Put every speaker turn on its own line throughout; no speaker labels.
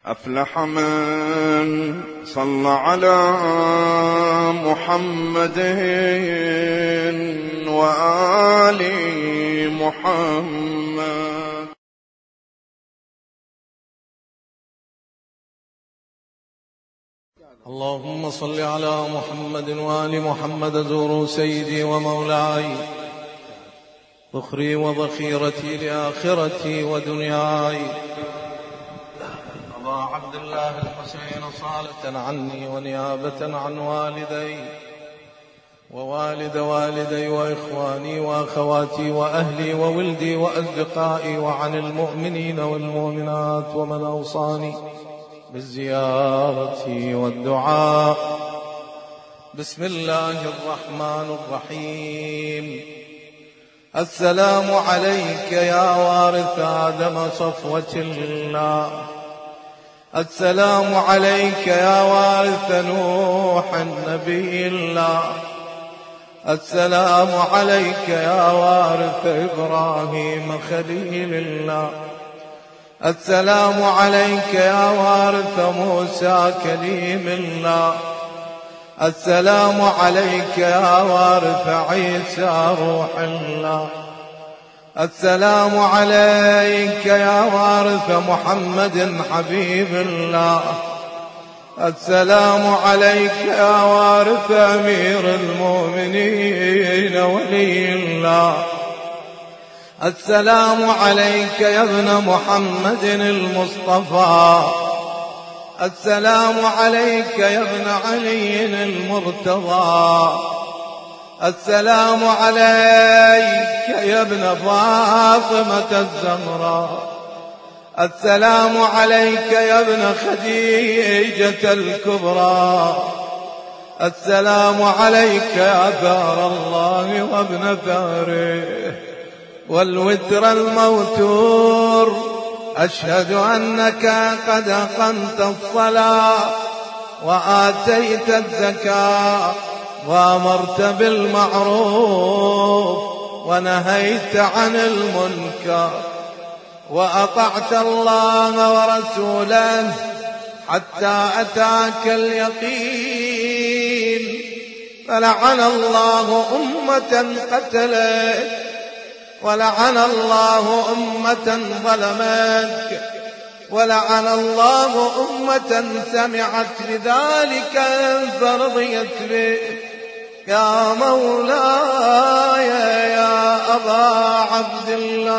أفلح من صلى على محمد وآل محمد.
اللهم صل على محمد وآل محمد. زوروا سيدي ومولاي، ذخري وذخيرتي لآخرتي ودنياي، أبا عبد الله الحسين صالة عني ونيابة عن والدي ووالد والدي وإخواني وأخواتي وأهلي وولدي وأصدقائي، وعن المؤمنين والمؤمنات، ومن أوصاني بالزيارة والدعاء. بسم الله الرحمن الرحيم. السلام عليك يا وارث آدم صفوة الله، السلام عليك يا وارث نوح النبي الله، السلام عليك يا وارث إبراهيم خليل الله، السلام عليك يا وارث موسى كليم الله، السلام عليك يا وارث عيسى روح الله، السلام عليك يا وارث محمد حبيب الله، السلام عليك يا وارث أمير المؤمنين ولي الله، السلام عليك يا ابن محمد المصطفى، السلام عليك يا ابن علي المرتضى، السلام عليك يا ابن فاطمة الزهراء، السلام عليك يا ابن خديجة الكبرى، السلام عليك يا ثار الله وابن ثاره والوتر الموتور. أشهد أنك قد أقمت الصلاة وآتيت الزكاة وأمرت بالمعروف ونهيت عن المنكر وأطعت الله ورسوله حتى أتاك اليقين. فلعن الله أمة قتلت، ولعن الله أمة ظلمتك، ولعن الله أمة سمعت بذلك فرضيت به. يا مولاي يا أبا عبد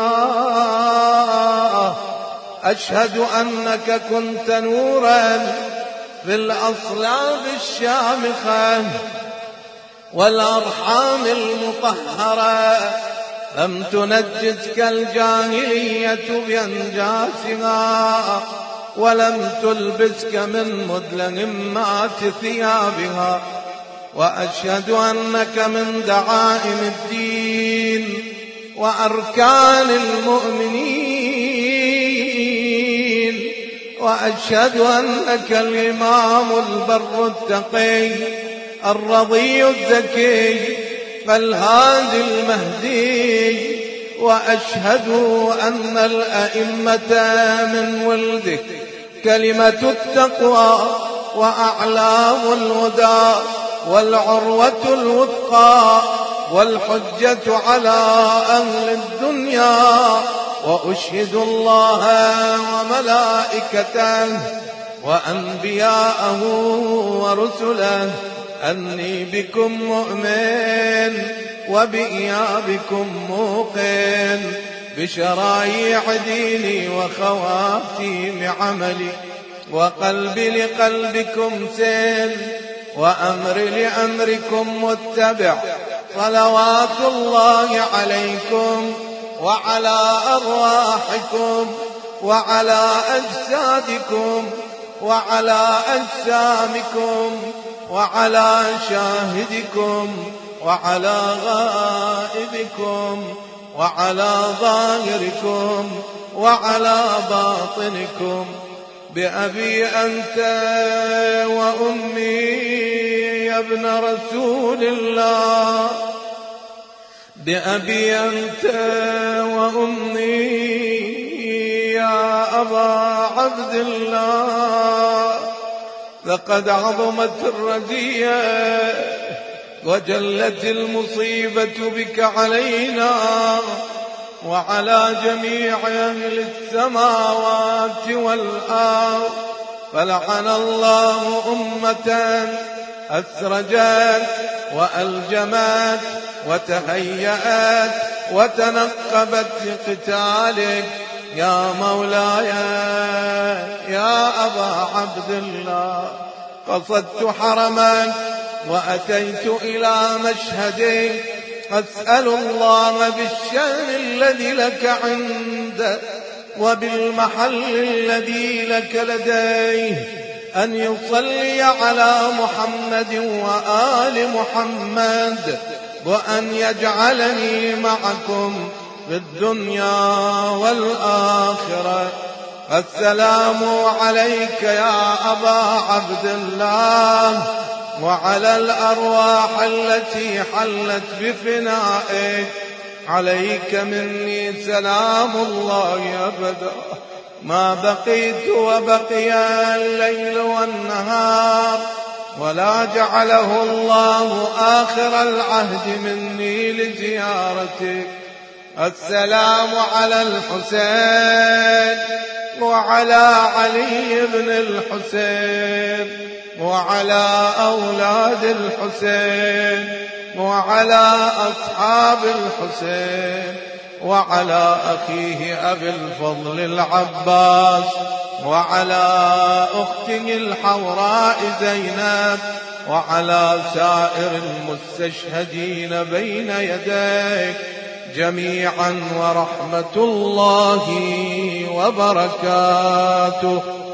الله، أشهد أنك كنت نورا في الأصلاب الشامخة والأرحام المطهرة، لم تنجسك الجاهلية بأنجاسها، ولم تلبسك من مدلن مات ثيابها. وأشهد أنك من دعائم الدين وأركان المؤمنين، وأشهد أنك الإمام البر التقي الرضي الزكي فالهادي المهدي. وأشهد أن الأئمة من ولدك كلمة التقوى وأعلام الهدى والعروة الوثقى والحجة على أهل الدنيا. وأشهد الله وملائكته وأنبياءه ورسله أني بكم مؤمن وبإيابكم موقن، بشرايع ديني وخواتيم عملي، وقلبي لقلبكم سن، وأمري لأمركم متبع. صلوات الله عليكم وعلى أرواحكم وعلى أجسادكم وعلى أجسامكم وعلى شاهدكم وعلى غائبكم وعلى ظاهركم وعلى باطنكم، بأبي أنت وأمي يا ابن رسول الله، بأبي أنت وأمي يا أبا عبد الله لقد عظمت الرزية وجلت المصيبة بك علينا وعلى جميع أهل السماوات والأرض، فلعن الله أمة أسرجت وألجمت وتهيأت وتنقبت لقتالك يا مولاي يا أبا عبد الله. قصدت حرمك وأتيت إلى مشهدك أسأل الله بالشأن الذي لك عنده وبالمحل الذي لك لديه أن يصلي على محمد وآل محمد، وأن يجعلني معكم في الدنيا والآخرة. السلام عليك يا أبا عبد الله وعلى الأرواح التي حلت بفنائك، عليك مني سلام الله أبدا ما بقيت وبقي الليل والنهار، ولا جعله الله آخر العهد مني لزيارتك. السلام على الحسين وعلى علي بن الحسين وعلى أولاد الحسين وعلى أصحاب الحسين وعلى أخيه أبي الفضل العباس وعلى أخته الحوراء زينب وعلى سائر المستشهدين بين يديك جميعا، ورحمة الله وبركاته.